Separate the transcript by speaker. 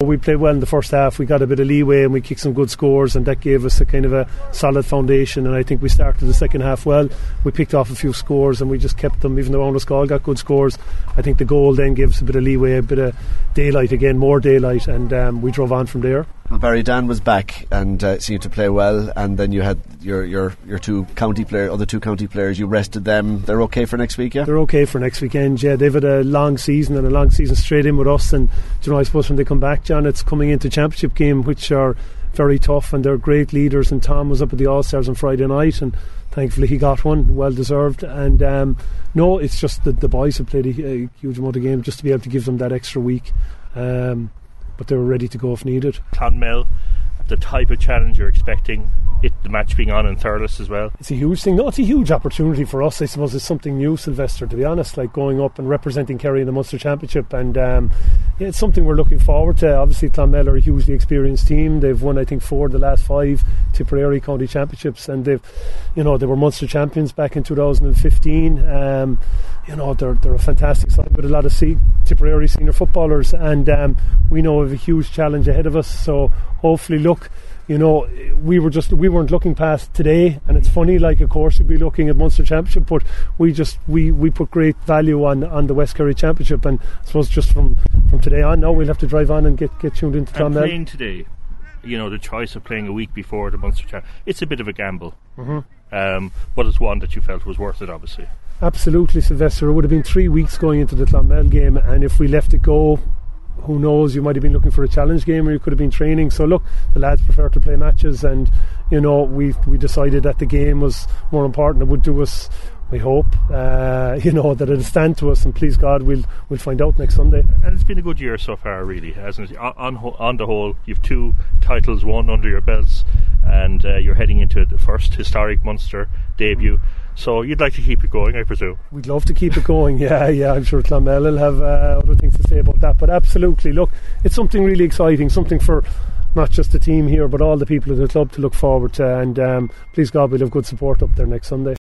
Speaker 1: we played well in the first half. We got a bit of leeway and we kicked some good scores, and that gave us a kind of a solid foundation. And I think we started the second half well. We picked off a few scores and we just kept them, even though Roundoscall got good scores. I think the goal then gave us a bit of leeway, a bit of daylight again, more daylight, and we drove on from there.
Speaker 2: Well, Barrydan was back and seemed to play well, and then you had your other two county players. You rested them. They're okay for next week, yeah?
Speaker 1: They're okay for next weekend, yeah. They've had a long season straight in with us, and I suppose when they come back, John, it's coming into championship game, which are very tough, and they're great leaders. And Tom was up at the All-Stars on Friday night, and thankfully he got one, well deserved. And no, it's just that the boys have played a huge amount of games just to be able to give them that extra week. But they were ready to go if needed.
Speaker 3: Clonmel, the type of challenge you're expecting, the match being on in Thurles as well.
Speaker 1: It's a huge thing. No, it's a huge opportunity for us. I suppose it's something new, Sylvester, to be honest, like going up and representing Kerry in the Munster Championship. And it's something we're looking forward to. Obviously Clonmel are a hugely experienced team. They've won, I think, 4 of the last 5 Tipperary County Championships, and they were Munster champions back in 2015. They're a fantastic side with a lot of Tipperary senior footballers, and we know we have a huge challenge ahead of us. So hopefully, look, we weren't looking past today, and it's funny, like, of course you'd be looking at Munster Championship, but we put great value on the West Kerry Championship, and I suppose just from today on now we'll have to drive on and get tuned into Clonmel.
Speaker 3: And playing today, the choice of playing a week before the Munster Championship, it's a bit of a gamble, but it's one that you felt was worth it, obviously.
Speaker 1: Absolutely, Sylvester. It would have been 3 weeks going into the Clonmel game, and if we left it go, who knows, you might have been looking for a challenge game, or you could have been training. So look, the lads prefer to play matches, and we decided that the game was more important. It would do us, we hope, that it'll stand to us, and please God, we'll find out next Sunday.
Speaker 3: And it's been a good year so far, really, hasn't it? On the whole, you've 2 titles won under your belts, and you're heading into the first historic Munster debut. So you'd like to keep it going, I presume?
Speaker 1: We'd love to keep it going, yeah. I'm sure Clonmel will have other things to say about that. But absolutely, look, it's something really exciting, something for not just the team here, but all the people of the club to look forward to. And please God, we'll have good support up there next Sunday.